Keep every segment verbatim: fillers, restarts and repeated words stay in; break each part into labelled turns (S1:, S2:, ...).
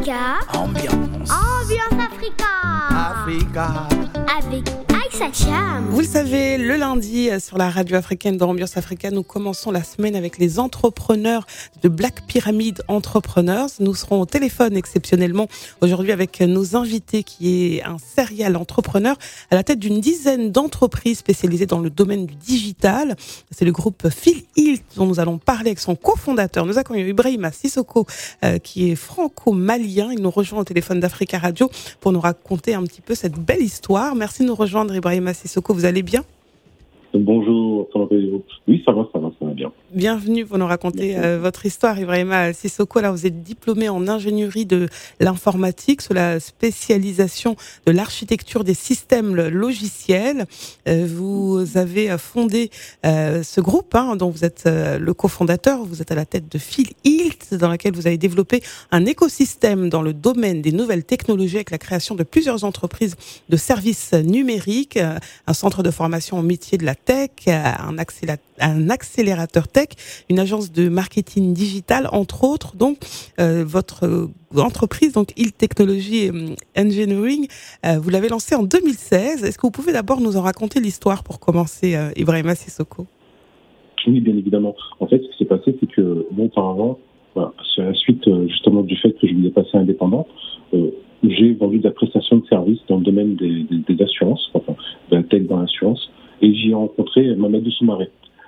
S1: Africa.
S2: Ambiance.
S1: Ambiance Africa.
S2: Africa.
S1: Avec Aïssa Cham.
S3: Vous le savez, le lundi, sur la radio africaine dans Ambiance Africa, nous commençons la semaine avec les entrepreneurs de Black Pyramid Entrepreneurs. Nous serons au téléphone exceptionnellement aujourd'hui avec nos invités, qui est un serial entrepreneur à la tête d'une dizaine d'entreprises spécialisées dans le domaine du digital. C'est le groupe Phil Hilt dont nous allons parler avec son cofondateur. Nous accueillons Ibrahima Sissoko, euh, qui est franco-malien. Il nous rejoint au téléphone d'Africa Radio pour nous raconter un petit peu cette belle histoire. Merci de nous rejoindre, Ibrahima Sissoko. Vous allez bien ?
S4: Bonjour, comment allez-vous ? Oui, ça va, ça va, ça va bien.
S3: Bienvenue pour nous raconter euh, votre histoire, Ibrahima Sissoko. Là, vous êtes diplômé en ingénierie de l'informatique sous la spécialisation de l'architecture des systèmes logiciels. Euh, vous avez fondé euh, ce groupe hein, dont vous êtes euh, le cofondateur. Vous êtes à la tête de Phil Hilt, dans laquelle vous avez développé un écosystème dans le domaine des nouvelles technologies avec la création de plusieurs entreprises de services numériques, euh, un centre de formation au métier de la tech, un, accélé- un accélérateur tech, une agence de marketing digital, entre autres. Donc, euh, votre euh, entreprise, donc Hilt Technology Engineering, euh, vous l'avez lancée en deux mille seize. Est-ce que vous pouvez d'abord nous en raconter l'histoire pour commencer, euh, Ibrahima Sissoko ?
S4: Oui, bien évidemment. En fait, ce qui s'est passé, c'est que, bon, auparavant, voilà, c'est la suite euh, justement du fait que je voulais passer indépendant, euh, j'ai vendu de la prestation de services dans le domaine des, des, des assurances, enfin, de la tech dans l'assurance, et j'y ai rencontré Mamadou Soumaré,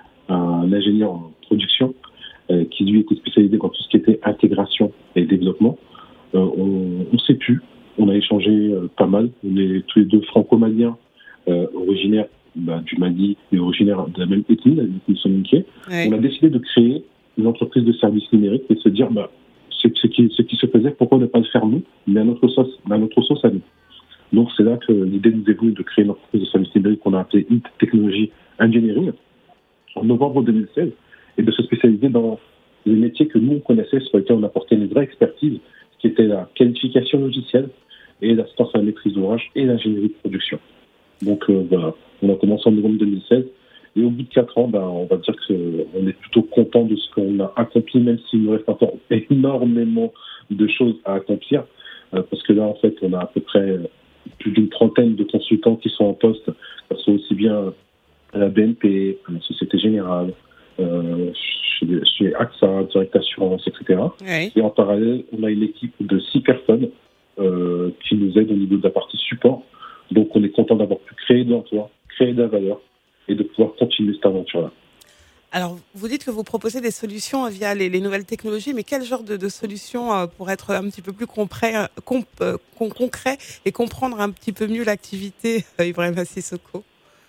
S4: un ingénieur en production euh, qui lui était spécialisé dans tout ce qui était intégration et développement. Euh, on ne sait plus, on a échangé euh, pas mal. On est tous les deux franco-maliens, euh, originaires bah, du Mali et originaires de la même ethnie, la ethnie soninké.
S3: Oui.
S4: On a décidé de créer une entreprise de services numériques et de se dire bah, ce, ce, qui, ce qui se faisait, pourquoi ne pas le faire nous, mais à notre sauce, à notre sauce à nous. Donc c'est là que l'idée nous est venue de créer une entreprise de services numériques qu'on a appelée Hilt Technology Engineering en novembre deux mille seize et de se spécialiser dans les métiers que nous on connaissait, sur lesquels on apportait une vraie expertise, qui était la qualification logicielle et l'assistance à la maîtrise d'ouvrage et l'ingénierie de production. Donc euh, voilà, on a commencé en novembre deux mille seize et au bout de quatre ans, ben, on va dire qu'on est plutôt content de ce qu'on a accompli, même s'il nous reste encore énormément de choses à accomplir, euh, parce que là en fait on a à peu près plus d'une trentaine de consultants qui sont en poste, que ce soit aussi bien à la B N P, à la Société Générale, euh, chez, chez A X A, Direct Assurance, et cetera.
S3: Oui.
S4: Et en parallèle, on a une équipe de six personnes euh, qui nous aident au niveau de la partie support. Donc on est content d'avoir pu créer de l'emploi, créer de la valeur et de pouvoir continuer cette aventure-là.
S3: Alors, vous dites que vous proposez des solutions via les, les nouvelles technologies, mais quel genre de, de solutions euh, pour être un petit peu plus concret, comp, euh, con, concret et comprendre un petit peu mieux l'activité, euh, Ibrahima Sissoko ?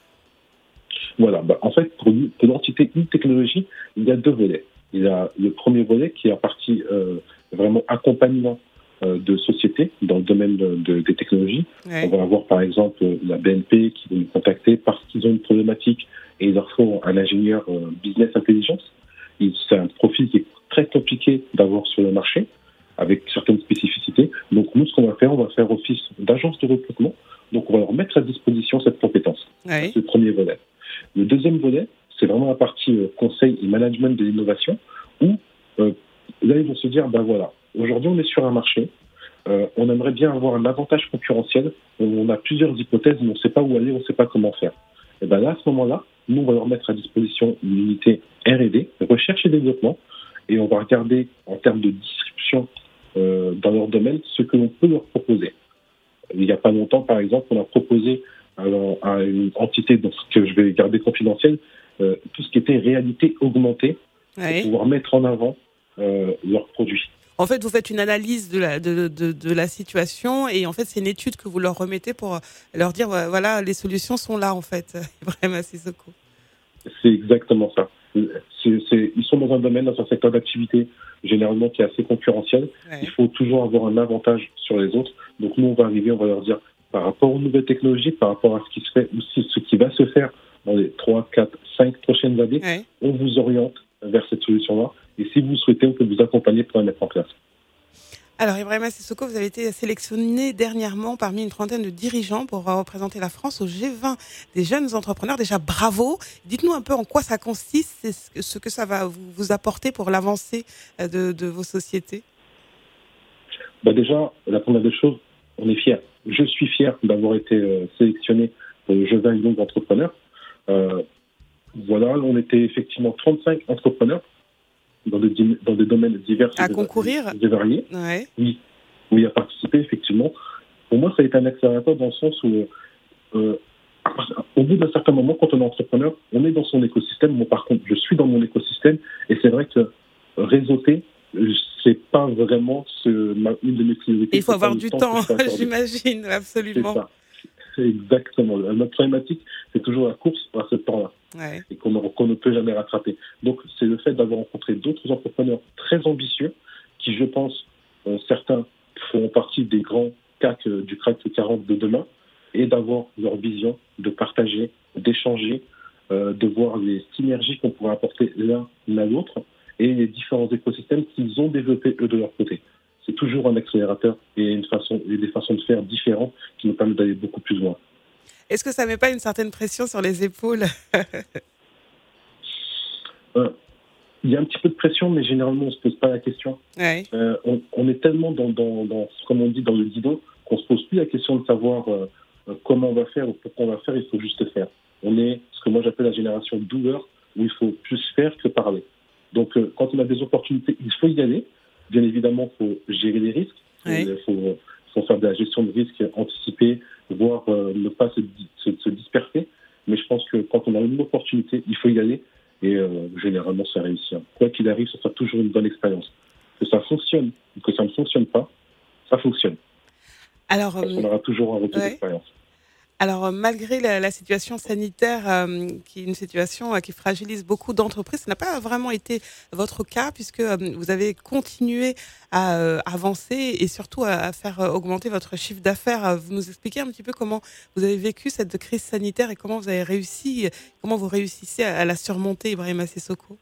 S4: Voilà, bah, en fait, pour, pour l'entité Hilt Technology, il y a deux volets. Il y a le premier volet qui est la partie euh, vraiment accompagnement euh, de sociétés dans le domaine de, de, des technologies.
S3: Ouais.
S4: On va avoir par exemple la B N P qui va nous contacter parce qu'ils ont une problématique et il leur faut un ingénieur euh, business intelligence. Il, c'est un profil qui est très compliqué d'avoir sur le marché avec certaines spécificités. Donc nous, ce qu'on va faire, on va faire office d'agence de recrutement. Donc on va leur mettre à disposition cette compétence.
S3: Ouais.
S4: C'est le premier volet. Le deuxième volet, c'est vraiment la partie euh, conseil et management de l'innovation où euh, là, ils vont se dire, ben voilà, aujourd'hui, on est sur un marché, euh, on aimerait bien avoir un avantage concurrentiel, on a plusieurs hypothèses, mais on ne sait pas où aller, on ne sait pas comment faire. Et ben là, à ce moment-là, nous, on va leur mettre à disposition une unité R et D, recherche et développement, et on va regarder en termes de distribution euh, dans leur domaine ce que l'on peut leur proposer. Il n'y a pas longtemps, par exemple, on a proposé alors, à une entité donc, que je vais garder confidentielle, euh, tout ce qui était réalité augmentée,
S3: Ouais.
S4: pour pouvoir mettre en avant euh, leurs produits.
S3: En fait, vous faites une analyse de la, de, de, de la situation et en fait, c'est une étude que vous leur remettez pour leur dire, voilà, les solutions sont là, en fait, Ibrahima Sissoko.
S4: C'est exactement ça. C'est, c'est, ils sont dans un domaine, dans un secteur d'activité généralement qui est assez concurrentiel.
S3: Ouais.
S4: Il faut toujours avoir un avantage sur les autres. Donc nous, on va arriver, on va leur dire, par rapport aux nouvelles technologies, par rapport à ce qui se fait, ou ce qui va se faire dans les trois, quatre, cinq prochaines années,
S3: Ouais.
S4: on vous oriente vers cette solution-là. Et si vous souhaitez, on peut vous accompagner pour la mettre en place.
S3: Alors, Ibrahima Sissoko, vous avez été sélectionné dernièrement parmi une trentaine de dirigeants pour représenter la France au G vingt des jeunes entrepreneurs. Déjà, bravo. Dites-nous un peu en quoi ça consiste et ce que ça va vous apporter pour l'avancée de, de vos sociétés.
S4: bah déjà, la première des choses, on est fiers. Je suis fier d'avoir été euh, sélectionné pour le Jeux Young Entrepreneur. Euh, voilà, on était effectivement trente-cinq entrepreneurs dans des, dans des domaines divers
S3: À
S4: et
S3: concourir
S4: et variés.
S3: Ouais.
S4: Oui, oui, à participer, effectivement. Pour moi, ça a été un accélérateur dans le sens où, euh, au bout d'un certain moment, quand on est entrepreneur, on est dans son écosystème. Moi, par contre, je suis dans mon écosystème et c'est vrai que réseauter, c'est pas vraiment ce, ma, une de mes priorités.
S3: Il faut avoir
S4: le
S3: du
S4: temps,
S3: temps,
S4: que
S3: j'imagine, absolument.
S4: C'est ça. C'est exactement. Notre problématique, c'est toujours la course à ce temps-là.
S3: Ouais.
S4: Et qu'on, qu'on ne peut jamais rattraper. Donc, c'est le fait d'avoir rencontré d'autres entrepreneurs très ambitieux qui, je pense, euh, certains feront partie des grands C A C, euh, du C A C quarante de demain, et d'avoir leur vision, de partager, d'échanger, euh, de voir les synergies qu'on pourrait apporter l'un à l'autre et les différents écosystèmes qu'ils ont développés eux de leur côté. C'est toujours un accélérateur et, une façon, et des façons de faire différentes qui nous permettent d'aller beaucoup plus loin.
S3: Est-ce que ça ne met pas une certaine pression sur les épaules?
S4: euh, Il y a un petit peu de pression, mais généralement, on ne se pose pas la question.
S3: Ouais.
S4: Euh, on, on est tellement dans, dans, dans, comme on dit, dans le guidon, qu'on ne se pose plus la question de savoir euh, comment on va faire ou pourquoi on va faire, il faut juste faire. On est ce que moi j'appelle la génération douleur, où il faut plus faire que parler. Donc, euh, quand on a des opportunités, il faut y aller. Bien évidemment, il faut gérer les risques.
S3: Ouais.
S4: Il faut, faut faire de la gestion de risques anticipée, voire euh, ne pas se, se, se disperser. Mais je pense que quand on a une opportunité, il faut y aller. Et euh, généralement, ça réussit. Quoi qu'il arrive, ça sera toujours une bonne expérience. Que ça fonctionne ou que ça ne fonctionne pas, ça fonctionne.
S3: Alors,
S4: Parce qu'on aura toujours un retour
S3: ouais.
S4: d'expérience.
S3: Alors, malgré la, la situation sanitaire, euh, qui est une situation euh, qui fragilise beaucoup d'entreprises, ça n'a pas vraiment été votre cas, puisque euh, vous avez continué à euh, avancer et surtout à, à faire euh, augmenter votre chiffre d'affaires. Vous nous expliquez un petit peu comment vous avez vécu cette crise sanitaire et comment vous avez réussi, comment vous réussissez à, à la surmonter, Ibrahima Sissoko?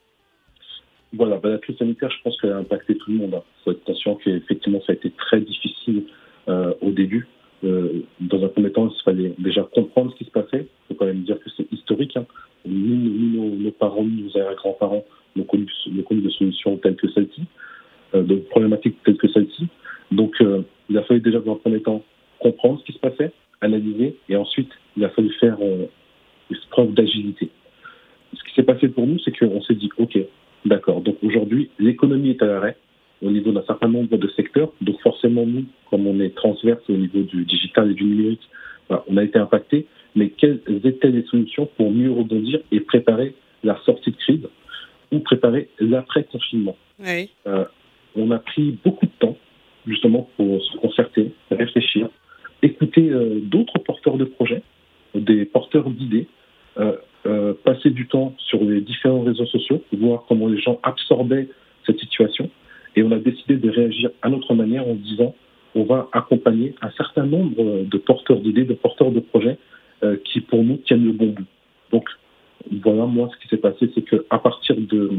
S4: Voilà, bah, la crise sanitaire, je pense qu'elle a impacté tout le monde. Il hein. faut être conscient qu'effectivement, ça a été très difficile euh, au début. Euh, dans un premier temps, il fallait déjà comprendre ce qui se passait. Il faut quand même dire que c'est historique. Hein. Ni, ni nos, nos parents, ni nos arrière-grands-parents n'ont connu, n'ont connu de solutions telles que celle-ci, euh, de problématiques telles que celle-ci. Donc, euh, il a fallu déjà dans un premier temps comprendre ce qui se passait, analyser, et ensuite, il a fallu faire euh, preuve d'agilité. Ce qui s'est passé pour nous, c'est qu'on s'est dit, OK, d'accord, donc aujourd'hui, l'économie est à l'arrêt au niveau d'un certain nombre de secteurs. Donc forcément, nous, comme on est transverse au niveau du digital et du numérique, ben, on a été impactés. Mais quelles étaient les solutions pour mieux rebondir et préparer la sortie de crise ou préparer l'après-confinement?
S3: Oui.
S4: Euh, on a pris beaucoup de temps, justement, pour se concerter, réfléchir, écouter euh, d'autres porteurs de projets, des porteurs d'idées, euh, euh, passer du temps sur les différents réseaux sociaux, voir comment les gens absorbaient cette situation. Et on a décidé de réagir à notre manière en disant on va accompagner un certain nombre de porteurs d'idées, de porteurs de projets euh, qui, pour nous, tiennent le bon bout. Donc, voilà, moi, ce qui s'est passé, c'est qu'à partir de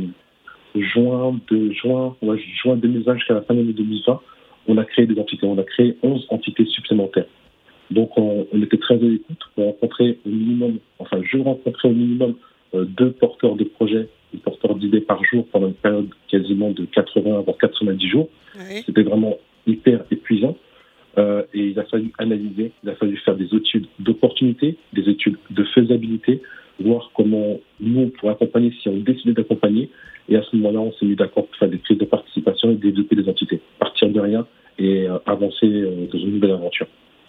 S4: juin, de juin, ouais, juin deux mille vingt jusqu'à la fin de l'année deux mille vingt, on a créé des entités. On a créé onze entités supplémentaires. Donc, on, on était très à l'écoute. On rencontrait au minimum, enfin, je rencontrais au minimum euh, deux porteurs de projets, des porteurs d'idées par jour pendant une période quasiment de quatre-vingts voire quatre-vingt-dix jours.
S3: Oui.
S4: C'était vraiment hyper épuisant. Euh, et il a fallu analyser, il a fallu faire des études d'opportunité, des études de faisabilité, voir comment nous, on pourrait accompagner si on décidait d'accompagner. Et à ce moment-là, on s'est mis d'accord pour faire des prises de participation et développer des entités. Partir de rien et euh, avancer euh, dans une nouvelle aventure.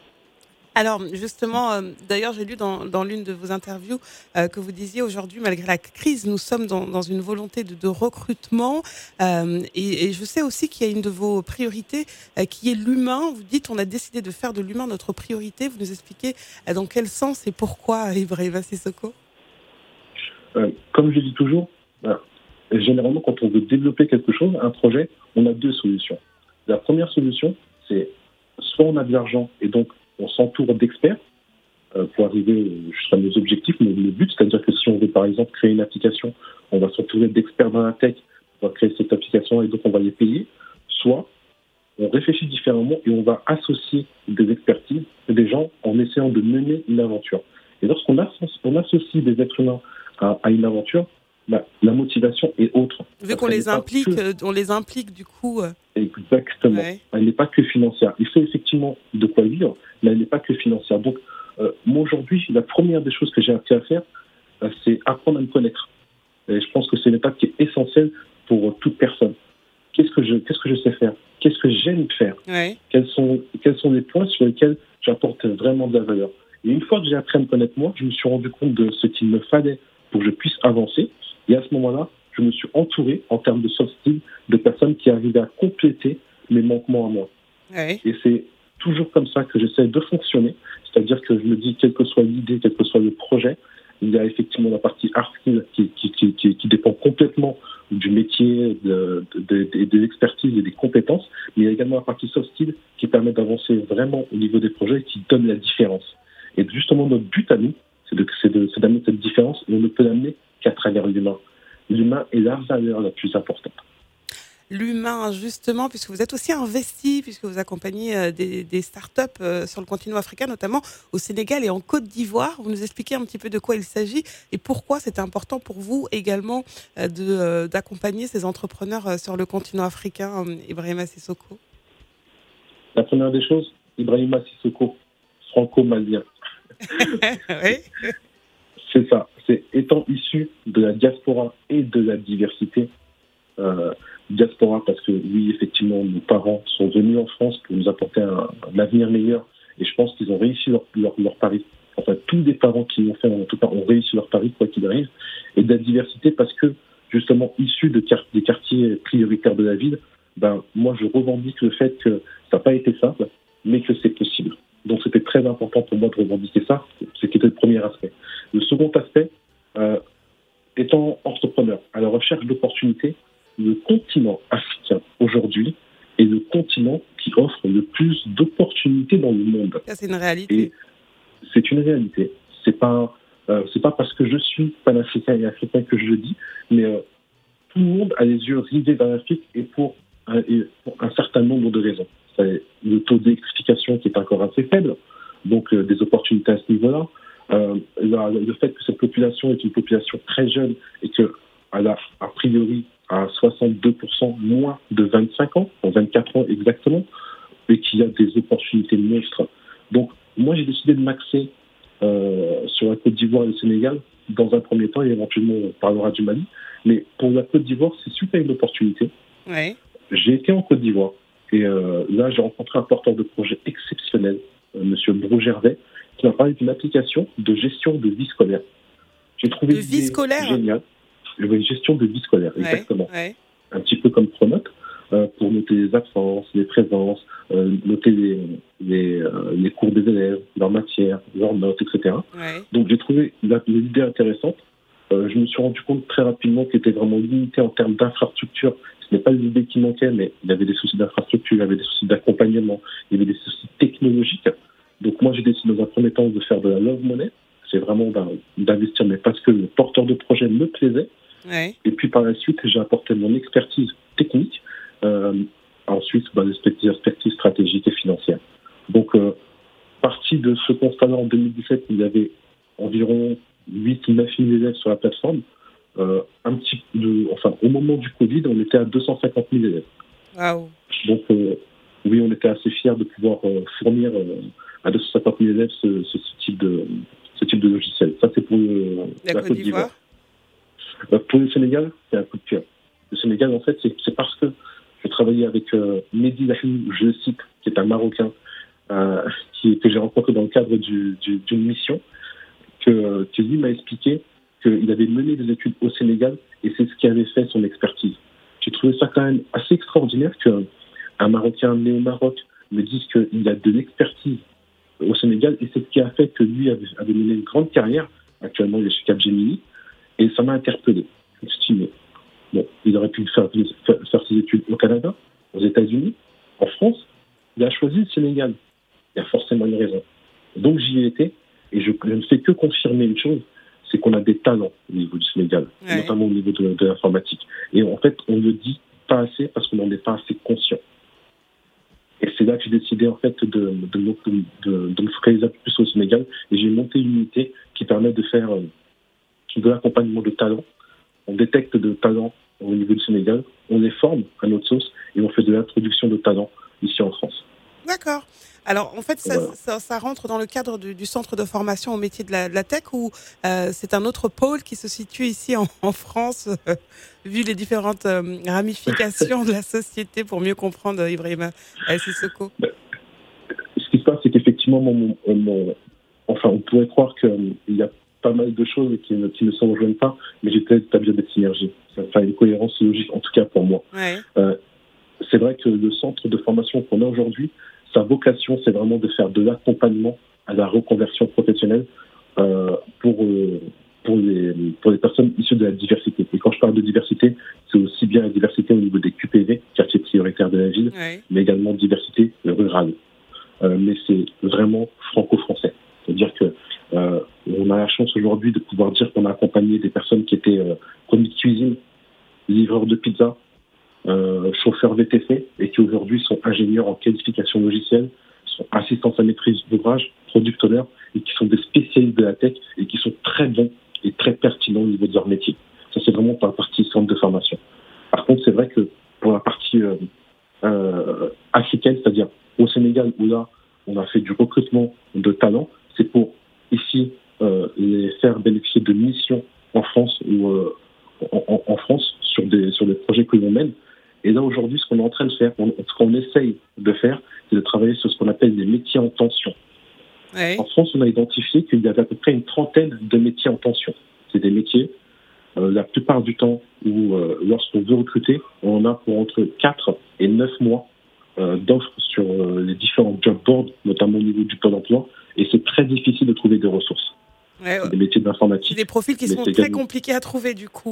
S3: Alors justement, euh, d'ailleurs j'ai lu dans, dans l'une de vos interviews euh, que vous disiez aujourd'hui, malgré la crise, nous sommes dans, dans une volonté de, de recrutement euh, et, et je sais aussi qu'il y a une de vos priorités euh, qui est l'humain. Vous dites on a décidé de faire de l'humain notre priorité. Vous nous expliquez euh, dans quel sens et pourquoi, Ibrahima Sissoko?
S4: euh, Comme je dis toujours, euh, généralement quand on veut développer quelque chose, un projet, on a deux solutions. La première solution, c'est soit on a de l'argent et donc on s'entoure d'experts euh, pour arriver jusqu'à nos objectifs, nos, nos buts. C'est-à-dire que si on veut, par exemple, créer une application, on va s'entourer d'experts dans la tech pour créer cette application et donc on va les payer. Soit on réfléchit différemment et on va associer des expertises et des gens en essayant de mener une aventure. Et lorsqu'on associe, on associe des êtres humains à, à une aventure, bah, la motivation est autre.
S3: Vu qu'on les implique, que... on les implique du coup. Euh...
S4: Exactement. Ouais. Elle n'est pas que financière. Il faut effectivement de quoi vivre, mais elle n'est pas que financière. Donc, euh, moi aujourd'hui, la première des choses que j'ai appris à faire, euh, c'est apprendre à me connaître. Et je pense que c'est une étape qui est essentielle pour toute personne. Qu'est-ce que je, qu'est-ce que je sais faire? Qu'est-ce que j'aime faire?
S3: Ouais.
S4: Quels sont, quels sont les points sur lesquels j'apporte vraiment de la valeur? Et une fois que j'ai appris à me connaître moi, je me suis rendu compte de ce qu'il me fallait pour que je puisse avancer. Et à ce moment-là, je me suis entouré, en termes de soft skills, de personnes qui arrivaient à compléter mes manquements à moi.
S3: Ouais.
S4: Et c'est toujours comme ça que j'essaie de fonctionner. C'est-à-dire que je me dis, quelle que soit l'idée, quel que soit le projet, il y a effectivement la partie hard skill qui, qui, qui, qui, qui dépend complètement du métier, de, de, de, de l'expertise et des compétences, mais il y a également la partie soft skill qui permet d'avancer vraiment au niveau des projets et qui donne la différence. Et justement, notre but à nous, c'est, de, c'est, de, c'est d'amener cette différence, et on ne peut l'amener qu'à travers l'humain. L'humain est la valeur la plus importante.
S3: L'humain, justement, puisque vous êtes aussi investi, puisque vous accompagnez des, des startups sur le continent africain, notamment au Sénégal et en Côte d'Ivoire. Vous nous expliquez un petit peu de quoi il s'agit et pourquoi c'est important pour vous également de, d'accompagner ces entrepreneurs sur le continent africain, Ibrahima Sissoko.
S4: La première des choses, Ibrahima Sissoko, franco-malien.
S3: Oui.
S4: C'est ça. C'est étant issu de la diaspora et de la diversité. Euh, diaspora parce que oui, effectivement, nos parents sont venus en France pour nous apporter un, un avenir meilleur et je pense qu'ils ont réussi leur, leur, leur pari. Enfin, tous les parents qui l'ont fait, en tout cas, ont réussi leur pari, quoi qu'il arrive. Et de la diversité parce que, justement, issus de quart- des quartiers prioritaires de la ville, ben, moi, je revendique le fait que ça n'a pas été simple, mais que c'est possible. Donc, c'était très important pour moi de revendiquer ça. C'était le premier aspect. Le second aspect, euh, étant entrepreneur, à la recherche d'opportunités, le continent africain, aujourd'hui, est le continent qui offre le plus d'opportunités dans le monde.
S3: Ça, c'est une réalité.
S4: Et c'est une réalité. C'est pas, euh, c'est pas parce que je suis panafricain et africain que je le dis, mais euh, tout le monde a les yeux rivés vers l'Afrique et pour un, et pour un certain nombre de raisons. C'est le taux d'électrification qui est encore assez faible, donc euh, des opportunités à ce niveau-là. Euh, la, le fait que cette population est une population très jeune et qu'elle a, a priori, à soixante-deux pour cent moins de vingt-cinq ans, en vingt-quatre ans exactement, et qu'il y a des opportunités monstres. Donc, moi, j'ai décidé de m'axer euh, sur la Côte d'Ivoire et le Sénégal, dans un premier temps, et éventuellement, on parlera du Mali. Mais pour la Côte d'Ivoire, c'est suite à une opportunité.
S3: Ouais.
S4: J'ai été en Côte d'Ivoire, et euh, là, j'ai rencontré un porteur de projet exceptionnel, euh, M. Bro Gervais, qui m'a parlé d'une application de gestion de vie scolaire. J'ai trouvé
S3: de vie scolaire
S4: génial. Une gestion de vie scolaire,
S3: ouais,
S4: exactement.
S3: Ouais.
S4: Un petit peu comme Pronote, euh, pour noter les absences, les présences, euh, noter les, les, euh, les cours des élèves, leurs matières, leurs notes, et cetera.
S3: Ouais.
S4: Donc j'ai trouvé la, l'idée intéressante. Euh, je me suis rendu compte très rapidement qu'il était vraiment limité en termes d'infrastructure. Ce n'est pas l'idée qui manquait, mais il y avait des soucis d'infrastructure, il y avait des soucis d'accompagnement, il y avait des soucis technologiques. Donc moi j'ai décidé dans un premier temps de faire de la love money. C'est vraiment d'investir, mais parce que le porteur de projet me plaisait.
S3: Ouais.
S4: Et puis par la suite, j'ai apporté mon expertise technique, euh, ensuite bah, l'expertise stratégique et financière. Donc, euh, parti de ce constat-là en deux mille dix-sept, il y avait environ huit à neuf mille élèves sur la plateforme. Euh, un petit, de, enfin, au moment du Covid, on était à deux cent cinquante mille élèves.
S3: Wow.
S4: Donc, euh, oui, on était assez fiers de pouvoir euh, fournir euh, à deux cent cinquante mille élèves ce, ce, ce, type de, ce type de logiciel. Ça, c'est pour le,
S3: la,
S4: la
S3: Côte d'Ivoire.
S4: d'Ivoire. Pour le Sénégal, c'est un coup de cœur. Le Sénégal, en fait, c'est, c'est parce que je travaillais avec euh, Mehdi Lahim, je le cite, qui est un Marocain, euh, qui, que j'ai rencontré dans le cadre du, du, d'une mission, que, que lui m'a expliqué qu'il avait mené des études au Sénégal et c'est ce qui avait fait son expertise. J'ai trouvé ça quand même assez extraordinaire qu'un Marocain né au Maroc me dise qu'il a de l'expertise au Sénégal et c'est ce qui a fait que lui avait, avait mené une grande carrière. Actuellement, il est chez Capgemini. Et ça m'a interpellé. Je me suis dit, bon, il aurait pu faire, faire, faire ses études au Canada, aux États-Unis, en France. Il a choisi le Sénégal. Il y a forcément une raison. Donc j'y ai été et je, je ne fais que confirmer une chose, c'est qu'on a des talents au niveau du Sénégal, ouais. notamment au niveau de, de l'informatique. Et en fait, on ne le dit pas assez parce qu'on n'en est pas assez conscient. Et c'est là que j'ai décidé en fait de, de, de, de, de me focaliser un peu plus au Sénégal et j'ai monté une unité qui permet de faire de l'accompagnement de talents on détecte de talents au niveau du Sénégal, on les forme à notre sauce et on fait de l'introduction de talents ici en France.
S3: D'accord. Alors, en fait, ça,
S4: Voilà.
S3: ça, ça rentre dans le cadre du, du centre de formation au métier de la, de la tech ou euh, c'est un autre pôle qui se situe ici en, en France, euh, vu les différentes euh, ramifications de la société, pour mieux comprendre euh, Ibrahima euh, Sissoko.
S4: Ce qui se passe, c'est qu'effectivement, mon, mon, mon- enfin, on pourrait croire qu'il y a pas mal de choses qui ne, qui ne se rejoignent pas, mais j'essaie d'établir des synergies. Ça fait une cohérence logique, en tout cas pour moi.
S3: Ouais.
S4: Euh, c'est vrai que le centre de formation qu'on a aujourd'hui, sa vocation, c'est vraiment de faire de l'accompagnement à la reconversion professionnelle euh, pour, euh, pour, les, pour les personnes issues de la diversité. Et quand je parle de diversité, c'est aussi bien la diversité au niveau des Q P V, quartiers prioritaires de la ville,
S3: Ouais.
S4: mais également diversité rurale. Euh, mais c'est vraiment franco-français. C'est-à-dire que euh, on a la chance aujourd'hui de pouvoir dire qu'on a accompagné des personnes qui étaient euh, commis de cuisine, livreurs de pizza, euh, chauffeurs V T C, et qui aujourd'hui sont ingénieurs en qualification logicielle, sont assistants à maîtrise d'ouvrage, product owners, et qui sont des spécialistes de la tech et qui sont très bons et très pertinents au niveau de leur métier. Ça, c'est vraiment pour la partie centre de formation. Par contre, c'est vrai que pour la partie euh, euh, africaine, c'est-à-dire au Sénégal, où là, on a fait du recrutement de talents, c'est pour ici euh, les faire bénéficier de missions en France ou euh, en, en, en France sur des sur des projets que l'on mène. Et là aujourd'hui, ce qu'on est en train de faire, on, ce qu'on essaye de faire, c'est de travailler sur ce qu'on appelle des métiers en tension.
S3: Ouais.
S4: En France, on a identifié qu'il y avait à peu près une trentaine de métiers en tension. C'est des métiers, euh, la plupart du temps, où euh, lorsqu'on veut recruter, on a pour entre quatre et neuf mois euh, d'offres sur euh, les différents job boards, notamment au niveau du Pôle emploi, et c'est très difficile de trouver des ressources.
S3: Ouais.
S4: C'est des métiers
S3: C'est
S4: d'informatique,
S3: des profils qui
S4: Mais
S3: sont
S4: c'est
S3: très
S4: également-
S3: compliqués à trouver du coup.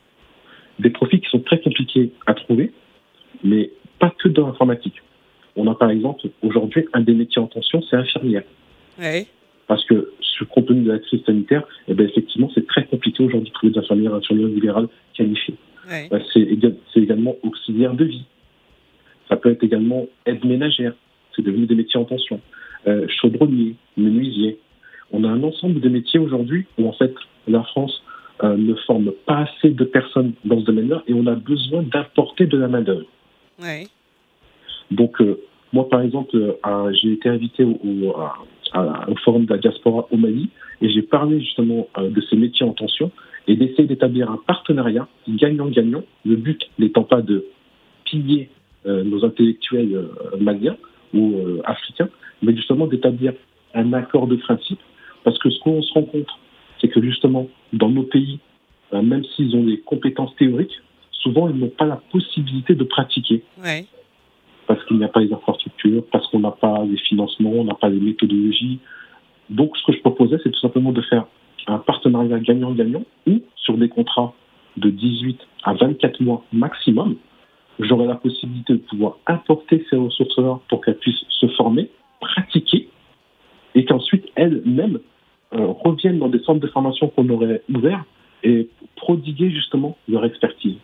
S4: des profils qui sont très compliqués à trouver, mais pas que dans l'informatique. On a par exemple, aujourd'hui, un des métiers en tension, c'est infirmière.
S3: Ouais.
S4: Parce que, sur compte tenu de la crise sanitaire, eh ben, effectivement, c'est très compliqué aujourd'hui de trouver des infirmières, infirmières libérales qualifiées.
S3: Ouais.
S4: Ben, c'est, éga- c'est également auxiliaire de vie. Ça peut être également aide ménagère. C'est devenu des métiers en tension. Euh, chaudronnier, menuisier. On a un ensemble de métiers aujourd'hui où, en fait, la France euh, ne forme pas assez de personnes dans ce domaine-là et on a besoin d'apporter de la main-d'œuvre.
S3: Ouais.
S4: Donc, euh, moi, par exemple, euh, à- j'ai été invité au, au, à- à- au forum de la diaspora au Mali et j'ai parlé justement euh, de ces métiers en tension et d'essayer d'établir un partenariat gagnant-gagnant, le but n'étant pas de piller euh, nos intellectuels euh, maliens ou euh, africains, mais justement d'établir un accord de principe, parce que ce qu'on se rend compte, c'est que justement, dans nos pays, euh, même s'ils ont des compétences théoriques, souvent ils n'ont pas la possibilité de pratiquer
S3: Ouais.
S4: parce qu'il n'y a pas les infrastructures, parce qu'on n'a pas les financements, on n'a pas les méthodologies. Donc, ce que je proposais, c'est tout simplement de faire un partenariat gagnant-gagnant où, sur des contrats de dix-huit à vingt-quatre mois maximum, j'aurai la possibilité de pouvoir importer ces ressources-là pour qu'elles puissent se former, pratiquer, et qu'ensuite, elles-mêmes euh, reviennent dans des centres de formation qu'on aurait ouverts et prodiguer justement leur expertise.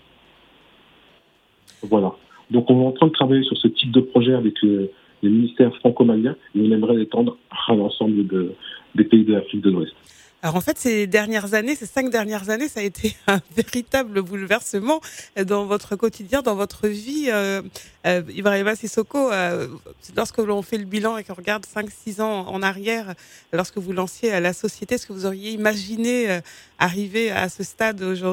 S4: Voilà. Donc, on est en train de travailler sur ce type de projet avec le, les ministères franco-maliens et on aimerait l'étendre à l'ensemble de, des pays de l'Afrique de l'Ouest.
S3: Alors en fait, ces dernières années, ces cinq dernières années, ça a été un véritable bouleversement dans votre quotidien, dans votre vie. Euh, euh, Ibrahima Sissoko, euh, lorsque l'on fait le bilan et qu'on regarde cinq six ans en arrière, lorsque vous lanciez la société, est-ce que vous auriez imaginé euh, arriver à ce stade aujourd'hui ?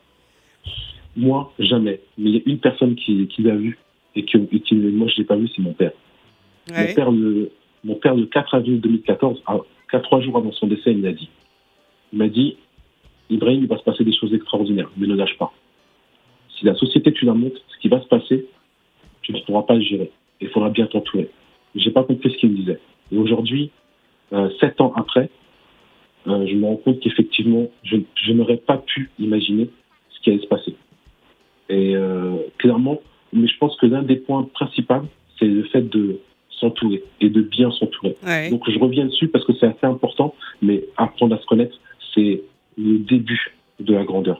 S4: Moi, jamais. Mais il y a une personne qui, qui l'a vu et que et qui, moi, je ne l'ai pas vu, c'est mon père.
S3: Ouais.
S4: Mon père, le, mon père, le quatre avril deux mille quatorze, à, quatre, trois jours avant son décès, il m'a dit. Il m'a dit, Ibrahim, il va se passer des choses extraordinaires, mais ne lâche pas. Si la société, tu la montes, ce qui va se passer, tu ne pourras pas le gérer. Il faudra bien t'entourer. Je n'ai pas compris ce qu'il me disait. Et aujourd'hui, euh, sept ans après, euh, je me rends compte qu'effectivement, je, je n'aurais pas pu imaginer ce qui allait se passer. Et euh, clairement, mais je pense que l'un des points principaux, c'est le fait de s'entourer et de bien s'entourer.
S3: Ouais.
S4: Donc je reviens dessus parce que c'est assez important, mais apprendre à se connaître, c'est le début de la grandeur.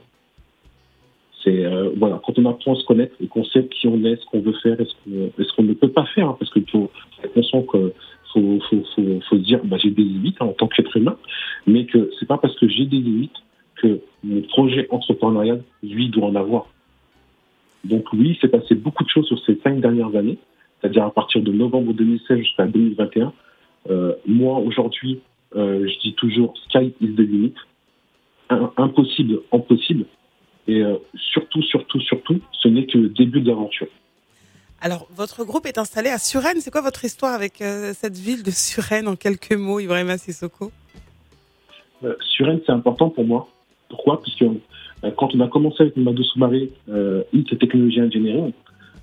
S4: C'est euh, voilà, quand on apprend à se connaître et qu'on sait qui on est, ce qu'on veut faire et ce qu'on, et ce qu'on ne peut pas faire, hein, parce qu'il faut être conscient que faut faut faut, faut se dire, bah, j'ai des limites hein, en tant qu'être humain, mais que c'est pas parce que j'ai des limites que mon projet entrepreneurial, lui, doit en avoir. Donc oui, il s'est passé beaucoup de choses sur ces cinq dernières années, c'est-à-dire à partir de novembre deux mille seize jusqu'à deux mille vingt et un. Euh, moi, aujourd'hui, euh, je dis toujours « sky is the limit ». Impossible, impossible. Et euh, surtout, surtout, surtout, ce n'est que le début de l'aventure.
S3: Alors, votre groupe est installé à Suresnes. C'est quoi votre histoire avec euh, cette ville de Suresnes en quelques mots, Ibrahima Sissoko?
S4: euh, Suresnes, c'est important pour moi. Pourquoi? Parce que euh, quand on a commencé avec Mamadou Soumaré, euh, I T Technology Engineering,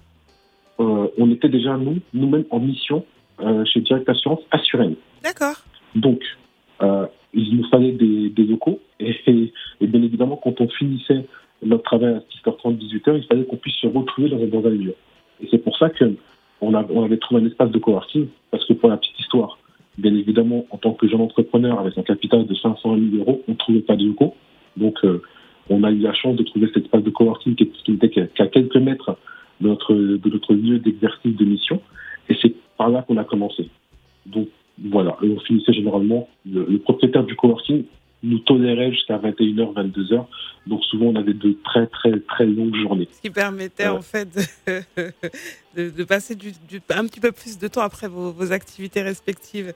S4: euh, on était déjà, nous, nous-mêmes en mission euh, chez Direct Assurance à Suresnes.
S3: D'accord.
S4: Donc, euh, il nous fallait des, des locaux. Et, et, et bien évidemment, quand on finissait notre travail à six heures trente, dix-huit heures, il fallait qu'on puisse se retrouver dans un, dans un lieu. Et c'est pour ça qu'on a, on avait trouvé un espace de coworking, parce que pour la petite histoire, bien évidemment, en tant que jeune entrepreneur avec un capital de cinq cent mille euros, on ne trouvait pas de locaux. Donc, euh, on a eu la chance de trouver cet espace de coworking qui, qui n'était qu'à quelques mètres de notre, de notre lieu d'exercice de mission. Et c'est par là qu'on a commencé. Donc, voilà. Et on finissait généralement, le, le propriétaire du coworking nous tolérait jusqu'à vingt et une heures, vingt-deux heures. Donc souvent, on avait de très, très, très longues journées.
S3: Ce qui permettait euh, en fait de, de, de passer du, du, un petit peu plus de temps après vos, vos activités respectives.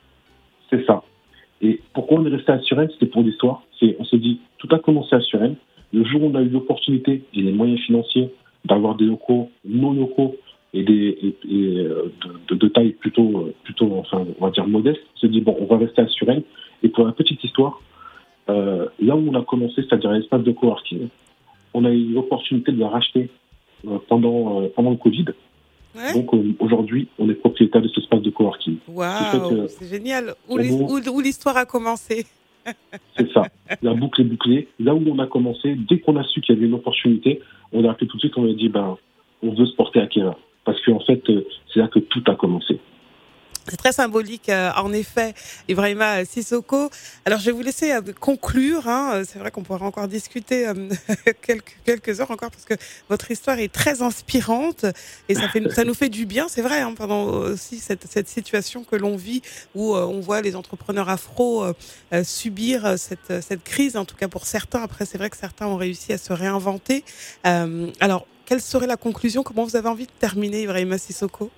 S4: C'est ça. Et pourquoi on est resté à Suresnes? C'était pour l'histoire. C'est, on s'est dit, tout a commencé à Suresnes. Le jour où on a eu l'opportunité et les moyens financiers d'avoir des locaux, nos locaux, et, des, et, et de, de, de taille plutôt, plutôt, enfin, on va dire modeste, on s'est dit, bon, on va rester à Suresnes. Et pour la petite histoire, Euh, là où on a commencé, c'est-à-dire l'espace de coworking, on a eu l'opportunité de la racheter euh, pendant, euh, pendant le Covid. Ouais. Donc euh, aujourd'hui, on est propriétaire de cet espace de coworking.
S3: Waouh, c'est génial. Où, où, où l'histoire a commencé.
S4: C'est ça. La boucle est bouclée. Là où on a commencé, dès qu'on a su qu'il y avait une opportunité, on a appelé tout de suite, on a dit, ben, on veut se porter acquéreur. Parce qu'en fait, euh, c'est là que tout a commencé.
S3: C'est très symbolique, euh, en effet, Ibrahima Sissoko. Alors, je vais vous laisser euh, conclure. Hein. C'est vrai qu'on pourra encore discuter euh, quelques, quelques heures encore parce que votre histoire est très inspirante et ça, fait, ça nous fait du bien. C'est vrai, hein, pendant aussi cette, cette situation que l'on vit où euh, on voit les entrepreneurs afro euh, euh, subir cette, cette crise, en tout cas pour certains. Après, c'est vrai que certains ont réussi à se réinventer. Euh, alors, quelle serait la conclusion? Comment vous avez envie de terminer, Ibrahima Sissoko?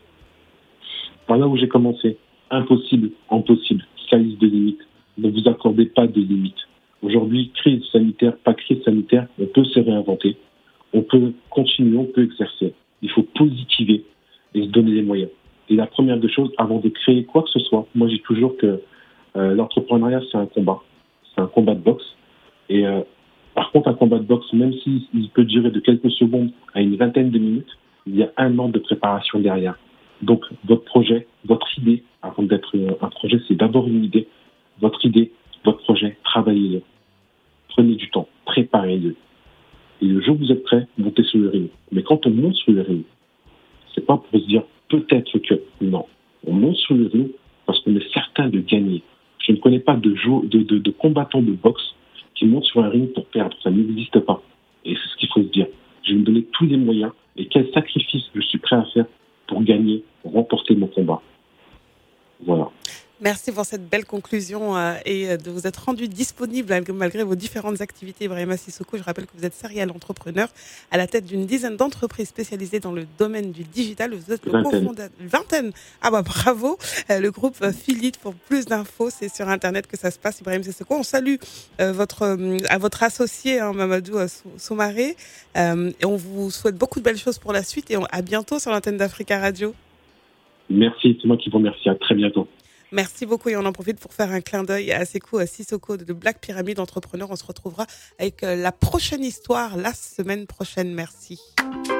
S4: Par là où j'ai commencé, impossible, impossible, sky is the limit. Ne vous accordez pas de limites. Aujourd'hui, crise sanitaire, pas crise sanitaire, on peut se réinventer, on peut continuer, on peut exercer. Il faut positiver et se donner les moyens. Et la première des choses, avant de créer quoi que ce soit, moi j'ai toujours que euh, l'entrepreneuriat c'est un combat, c'est un combat de boxe. Et euh, par contre, un combat de boxe, même s'il si peut durer de quelques secondes à une vingtaine de minutes, il y a un an de préparation derrière. Donc, votre projet, votre idée, avant d'être un projet, c'est d'abord une idée. Votre idée, votre projet, travaillez-le. Prenez du temps, préparez-le. Et le jour où vous êtes prêt, montez sur le ring. Mais quand on monte sur le ring, c'est pas pour se dire peut-être que non. On monte sur le ring parce qu'on est certain de gagner. Je ne connais pas de, jou- de, de, de combattants de boxe qui montent sur un ring pour perdre. Ça n'existe pas. Et c'est ce qu'il faut se dire. Je vais me donner tous les moyens et quels sacrifices je suis prêt à faire pour gagner, pour remporter mon combat. Voilà.
S3: Merci pour cette belle conclusion euh, et de vous être rendu disponible malgré vos différentes activités, Ibrahima Sissoko. Je rappelle que vous êtes serial entrepreneur à la tête d'une dizaine d'entreprises spécialisées dans le domaine du digital. Vous êtes le cofondateur... Vingtaine. Ah bah bravo. Euh, le groupe Philite. Pour plus d'infos, c'est sur Internet que ça se passe, Ibrahima Sissoko. On salue euh, votre, euh, à votre associé, hein, Mamadou Soumaré. Euh, et on vous souhaite beaucoup de belles choses pour la suite et on, à bientôt sur l'antenne d'Africa Radio.
S4: Merci, c'est moi qui vous remercie. À très bientôt.
S3: Merci beaucoup et on en profite pour faire un clin d'œil à Sekou Sissoko de Black Pyramid Entrepreneur. On se retrouvera avec la prochaine histoire la semaine prochaine. Merci.